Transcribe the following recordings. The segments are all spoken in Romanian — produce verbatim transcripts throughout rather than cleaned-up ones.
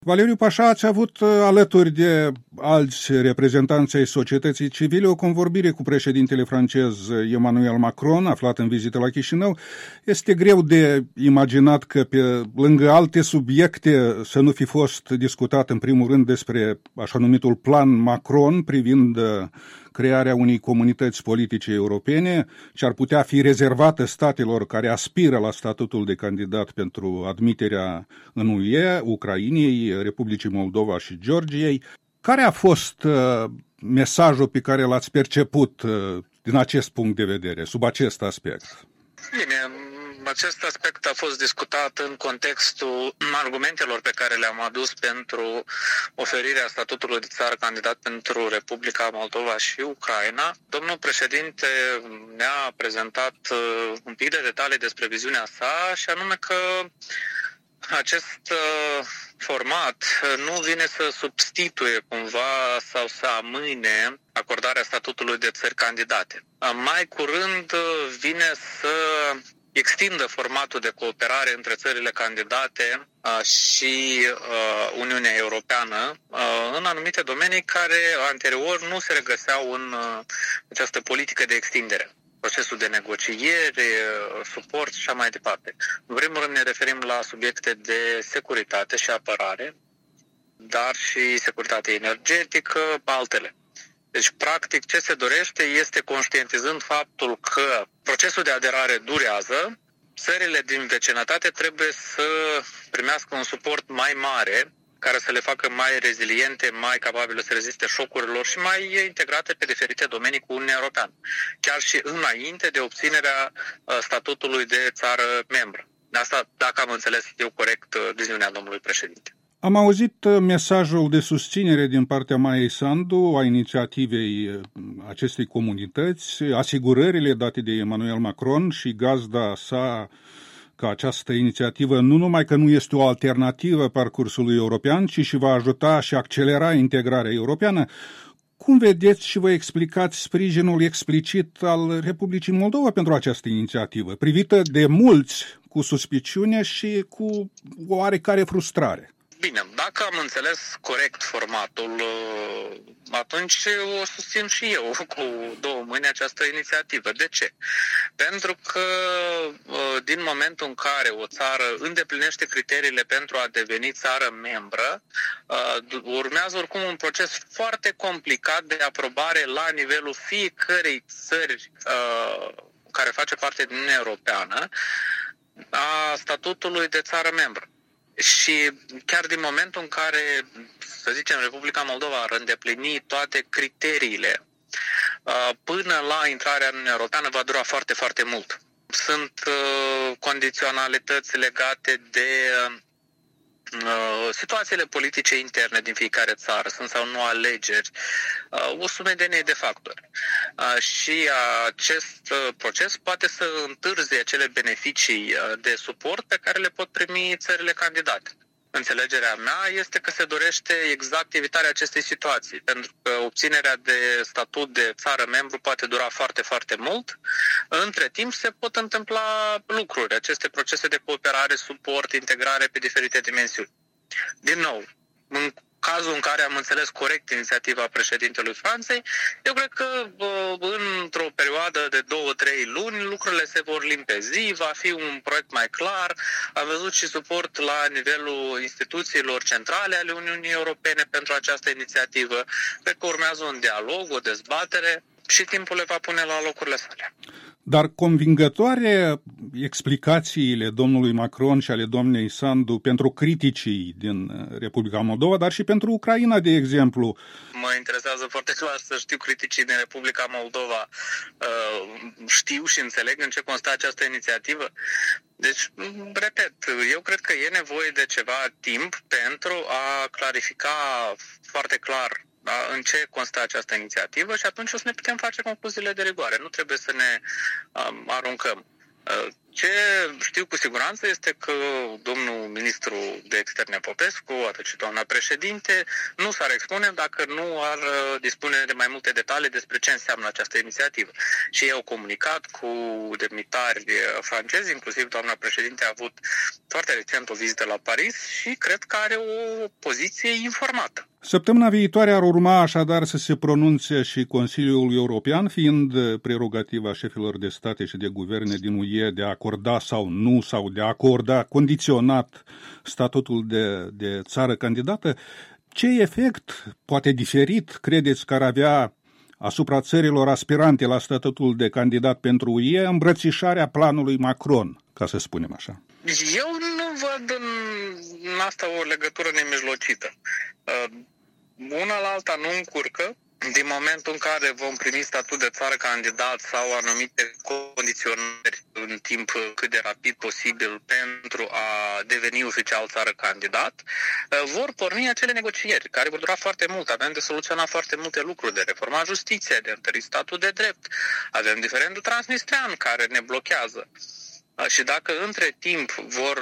Valeriu Pașa, ați avut alături de alți reprezentanți ai societății civile o convorbire cu președintele francez Emmanuel Macron, aflat în vizită la Chișinău. Este greu de imaginat că pe lângă alte subiecte să nu fi fost discutat în primul rând despre așa numitul plan Macron privind crearea unei comunități politice europene, ce ar putea fi rezervată statelor care aspiră la statutul de candidat pentru admiterea în U E, Ucrainei, Republicii Moldova și Georgiei. Care a fost uh, mesajul pe care l-ați perceput uh, din acest punct de vedere, sub acest aspect? Bine, acest aspect a fost discutat în contextul argumentelor pe care le-am adus pentru oferirea statutului de țară candidat pentru Republica Moldova și Ucraina. Domnul președinte ne-a prezentat un pic de detalii despre viziunea sa și anume că acest format nu vine să substituie cumva sau să amâne acordarea statutului de țări candidate. Mai curând vine să extindă formatul de cooperare între țările candidate și Uniunea Europeană în anumite domenii care anterior nu se regăseau în această politică de extindere. Procesul de negociere, suport și așa mai departe. În primul rând ne referim la subiecte de securitate și apărare, dar și securitate energetică, altele. Deci, practic, ce se dorește este, conștientizând faptul că procesul de aderare durează, țările din vecinătate trebuie să primească un suport mai mare, care să le facă mai reziliente, mai capabile să reziste șocurilor și mai integrate pe diferite domenii cu Uniunea Europeană, chiar și înainte de obținerea statutului de țară membră. Asta, dacă am înțeles eu corect viziunea domnului președinte. Am auzit mesajul de susținere din partea Maiei Sandu a inițiativei acestei comunități, asigurările date de Emmanuel Macron și gazda sa că această inițiativă nu numai că nu este o alternativă parcursului european, ci și va ajuta și accelera integrarea europeană. Cum vedeți și vă explicați sprijinul explicit al Republicii Moldova pentru această inițiativă, privită de mulți cu suspiciune și cu oarecare frustrare? Bine, dacă am înțeles corect formatul, atunci o susțin și eu cu două mâini această inițiativă. De ce? Pentru că din momentul în care o țară îndeplinește criteriile pentru a deveni țară membră, urmează oricum un proces foarte complicat de aprobare la nivelul fiecărei țări care face parte din Uniunea Europeană a statutului de țară membră. Și chiar din momentul în care, să zicem, Republica Moldova ar îndeplini toate criteriile până la intrarea în Uniunea Europeană, va dura foarte, foarte mult. Sunt condiționalități legate de situațiile politice interne din fiecare țară, sunt sau nu alegeri, o sumedenie de factori. Și acest proces poate să întârzie acele beneficii de suport pe care le pot primi țările candidate. Înțelegerea mea este că se dorește exact evitarea acestei situații, pentru că obținerea de statut de țară membru poate dura foarte, foarte mult. Între timp se pot întâmpla lucruri, aceste procese de cooperare, suport, integrare pe diferite dimensiuni. Din nou, în cazul în care am înțeles corect inițiativa președintelui Franței, eu cred că într-o perioadă de două, trei luni lucrurile se vor limpezi, va fi un proiect mai clar. Am văzut și suport la nivelul instituțiilor centrale ale Uniunii Europene pentru această inițiativă. Cred că urmează un dialog, o dezbatere și timpul le va pune la locurile sale. Dar convingătoare explicațiile domnului Macron și ale doamnei Sandu pentru criticii din Republica Moldova, dar și pentru Ucraina, de exemplu. Mă interesează foarte clar să știu criticii din Republica Moldova. Știu și înțeleg în ce constă această inițiativă. Deci, repet, eu cred că e nevoie de ceva timp pentru a clarifica foarte clar în ce constă această inițiativă și atunci o să ne putem face concluziile de rigoare. Nu trebuie să ne um, aruncăm. Ce știu cu siguranță este că domnul ministru de externe Popescu, atât și doamna președinte, nu s-ar expune dacă nu ar dispune de mai multe detalii despre ce înseamnă această inițiativă. Și ei au comunicat cu demnitari francezi, inclusiv doamna președinte a avut foarte recent o vizită la Paris și cred că are o poziție informată. Săptămâna viitoare ar urma așadar să se pronunțe și Consiliul European, fiind prerogativa șefilor de state și de guverne din U E de a acorda sau nu, sau de a acorda condiționat statutul de, de țară candidată. Ce efect, poate diferit, credeți că ar avea asupra țărilor aspirante la statutul de candidat pentru U E îmbrățișarea planului Macron, ca să spunem așa? Eu nu văd în asta o legătură nemijlocită. Una la alta nu încurcă. Din momentul în care vom primi statut de țară candidat sau anumite condiționări în timp cât de rapid posibil pentru a deveni oficial țară candidat, vor porni acele negocieri care vor dura foarte mult. Avem de soluționat foarte multe lucruri, de reforma justiției, de întări statul de drept. Avem diferendul transnistrean care ne blochează. Și dacă între timp vor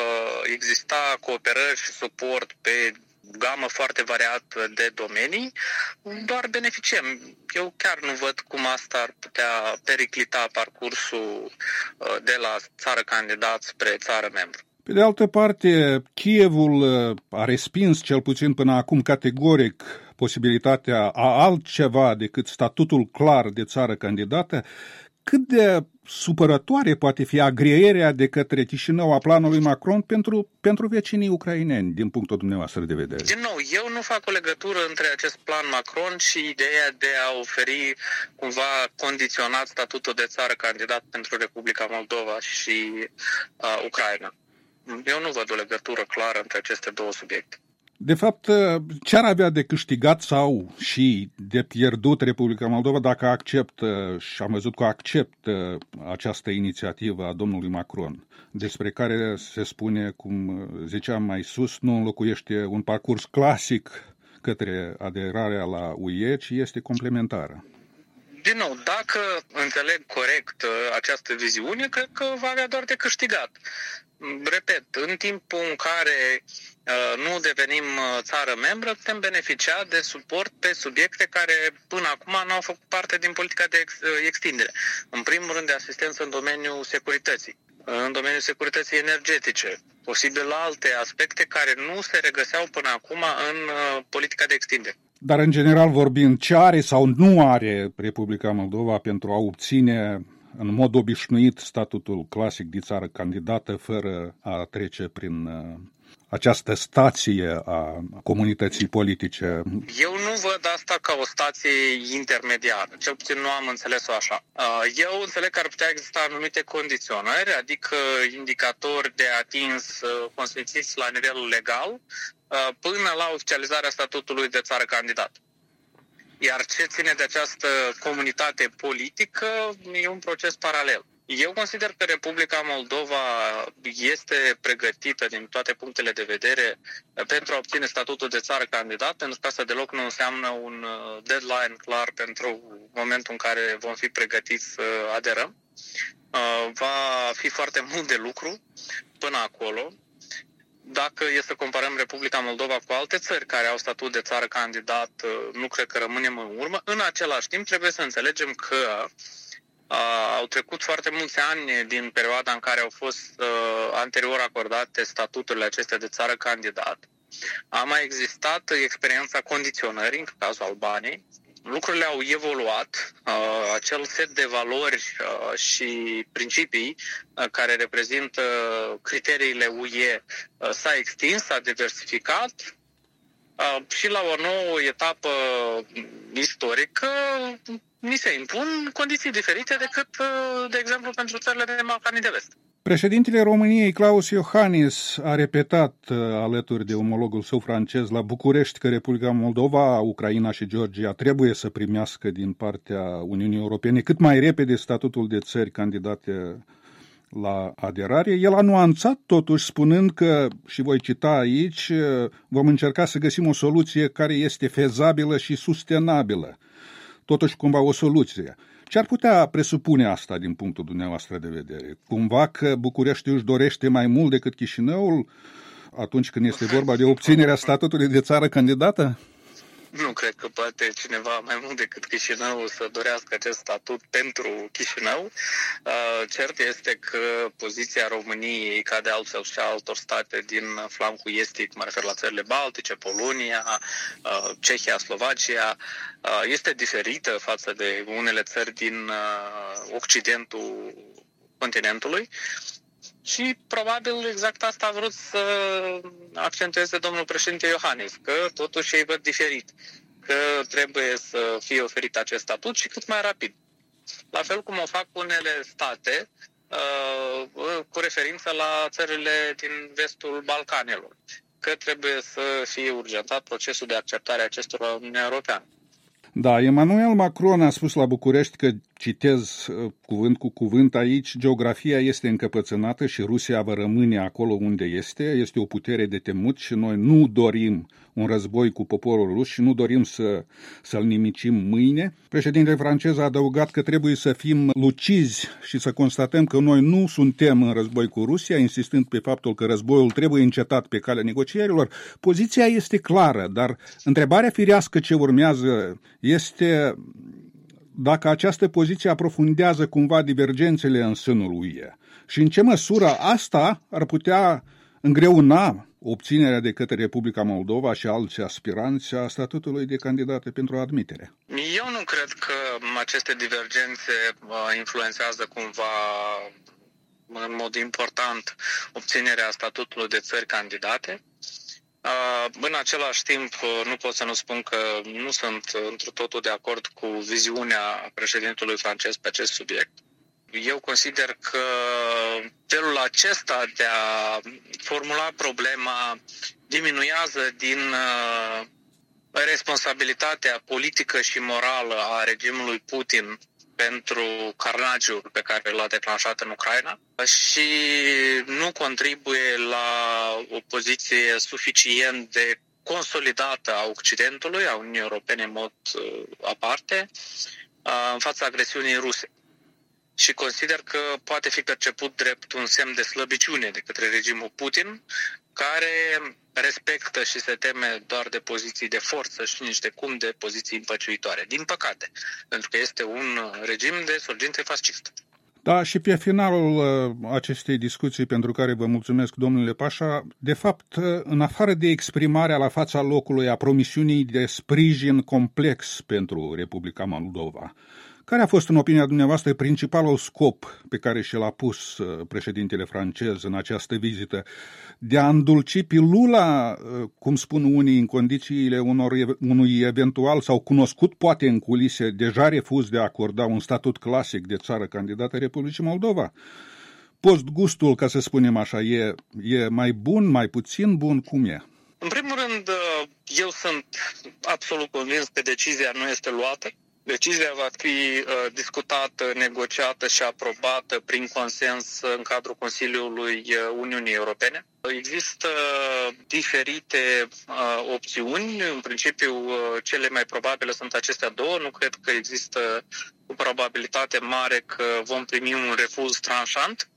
exista cooperări și suport pe gamă foarte variată de domenii, doar beneficiem. Eu chiar nu văd cum asta ar putea periclita parcursul de la țară candidat spre țară membru. Pe de altă parte, Kievul a respins cel puțin până acum categoric posibilitatea a altceva decât statutul clar de țară candidată. Cât de supărătoare poate fi agrierea de către Chișinău a planului Macron pentru, pentru vecinii ucraineni, din punctul dumneavoastră de vedere? Din nou, eu nu fac o legătură între acest plan Macron și ideea de a oferi cumva condiționat statutul de țară candidat pentru Republica Moldova și uh, Ucraina. Eu nu văd o legătură clară între aceste două subiecte. De fapt, ce ar avea de câștigat sau și de pierdut Republica Moldova dacă acceptă, și am văzut că acceptă această inițiativă a domnului Macron, despre care se spune, cum ziceam mai sus, nu înlocuiește un parcurs clasic către aderarea la U E, ci este complementară. Din nou, dacă înțeleg corect această viziune, cred că va avea doar de câștigat. Repet, în timpul în care uh, nu devenim țară membră, putem beneficia de suport pe subiecte care până acum nu au făcut parte din politica de ex- extindere. În primul rând de asistență în domeniul securității, în domeniul securității energetice, posibil alte aspecte care nu se regăseau până acum în uh, politica de extindere. Dar în general vorbind, ce are sau nu are Republica Moldova pentru a obține în mod obișnuit statutul clasic de țară candidată fără a trece prin uh, această stație a comunității politice? Eu nu văd asta ca o stație intermediară, cel puțin nu am înțeles-o așa. Uh, eu înțeleg că ar putea exista anumite condiționări, adică indicatori de atins uh, consfințiți la nivel legal uh, până la oficializarea statutului de țară candidată. Iar ce ține de această comunitate politică e un proces paralel. Eu consider că Republica Moldova este pregătită din toate punctele de vedere pentru a obține statutul de țară candidat, pentru că asta deloc nu înseamnă un deadline clar pentru momentul în care vom fi pregătiți să aderăm. Va fi foarte mult de lucru până acolo. Dacă e să comparăm Republica Moldova cu alte țări care au statut de țară candidat, nu cred că rămânem în urmă. În același timp, trebuie să înțelegem că uh, au trecut foarte mulți ani din perioada în care au fost uh, anterior acordate statuturile acestea de țară candidat. A mai existat experiența condiționării, în cazul Albaniei. Lucrurile au evoluat, uh, acel set de valori uh, și principii uh, care reprezintă criteriile U E uh, s-a extins, s-a diversificat uh, și la o nouă etapă istorică ni se impun condiții diferite decât, uh, de exemplu, pentru țările de Balcanii de Vest. Președintele României, Klaus Iohannis, a repetat alături de omologul său francez la București că Republica Moldova, Ucraina și Georgia trebuie să primească din partea Uniunii Europene cât mai repede statutul de țări candidate la aderare. El a nuanțat totuși spunând că, și voi cita aici, vom încerca să găsim o soluție care este fezabilă și sustenabilă. Totuși cumva o soluție. Ce ar putea presupune asta din punctul dumneavoastră de vedere? Cumva că București își dorește mai mult decât Chișinăul atunci când este vorba de obținerea statutului de țară candidată? Nu cred că poate cineva mai mult decât Chișinău să dorească acest statut pentru Chișinău. Cert este că poziția României, ca de altfel și a altor state din flancul estic, mă refer la țările Baltice, Polonia, Cehia, Slovacia, este diferită față de unele țări din occidentul continentului. Și probabil exact asta a vrut să accentueze domnul președinte Iohannis, că totuși ei văd diferit, că trebuie să fie oferit acest statut și cât mai rapid. La fel cum o fac unele state cu referință la țările din vestul Balcanelor, că trebuie să fie urgentat procesul de acceptare a acestora în Uniunea Europeană. Da, Emmanuel Macron a spus la București că, citez cuvânt cu cuvânt aici, geografia este încăpățânată și Rusia va rămâne acolo unde este, este o putere de temut și noi nu dorim un război cu poporul rus și nu dorim să, să-l nimicim mâine. Președintele francez a adăugat că trebuie să fim lucizi și să constatăm că noi nu suntem în război cu Rusia, insistând pe faptul că războiul trebuie încetat pe calea negocierilor. Poziția este clară, dar întrebarea firească ce urmează este dacă această poziție aprofundează cumva divergențele în sânul U E și în ce măsură asta ar putea îngreuna obținerea de către Republica Moldova și alți aspiranți a statutului de candidate pentru admitere. Eu nu cred că aceste divergențe influențează cumva în mod important obținerea statutului de țări candidate. În același timp, nu pot să nu spun că nu sunt întru totul de acord cu viziunea președintelui francez pe acest subiect. Eu consider că felul acesta de a formula problema diminuează din responsabilitatea politică și morală a regimului Putin pentru carnagiul pe care l-a declanșat în Ucraina și nu contribuie la o poziție suficient de consolidată a Occidentului, a Uniunii Europene în mod aparte, în fața agresiunii ruse. Și consider că poate fi perceput drept un semn de slăbiciune de către regimul Putin, care respectă și se teme doar de poziții de forță și nici de cum de poziții împăciuitoare. Din păcate, pentru că este un regim de sorginte fascistă. Da, și pe finalul acestei discuții, pentru care vă mulțumesc, domnule Pașa, de fapt, în afară de exprimarea la fața locului a promisiunii de sprijin complex pentru Republica Moldova, care a fost, în opinia dumneavoastră, principalul scop pe care și l-a pus președintele francez în această vizită? De a îndulci pilula, cum spun unii, în condițiile unor, unui eventual sau cunoscut, poate în culise, deja refuz de a acorda un statut clasic de țară candidată Republicii Moldova? Postgustul, ca să spunem așa, e, e mai bun, mai puțin bun? Cum e? În primul rând, eu sunt absolut convins că decizia nu este luată. Decizia va fi uh, discutată, negociată și aprobată prin consens în cadrul Consiliului Uniunii Europene. Există diferite uh, opțiuni. În principiu, uh, cele mai probabile sunt acestea două. Nu cred că există o probabilitate mare că vom primi un refuz tranșant.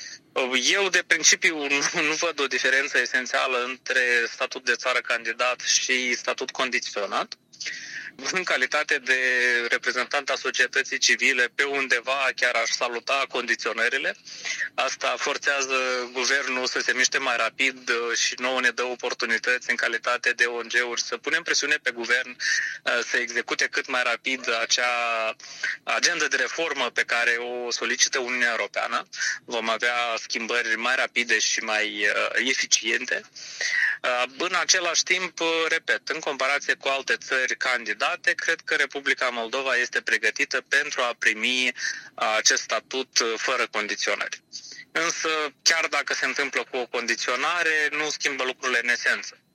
Eu, de principiu, nu, nu văd o diferență esențială între statut de țară candidat și statut condiționat. În calitate de reprezentant a societății civile, pe undeva chiar aș saluta condiționările. Asta forțează guvernul să se miște mai rapid și nouă ne dă oportunități în calitate de O N G-uri să punem presiune pe guvern să execute cât mai rapid acea agendă de reformă pe care o solicită Uniunea Europeană. Vom avea schimbări mai rapide și mai eficiente. În același timp, repet, în comparație cu alte țări candidate, cred că Republica Moldova este pregătită pentru a primi acest statut fără condiționări. Însă, chiar dacă se întâmplă cu o condiționare, nu schimbă lucrurile în esență.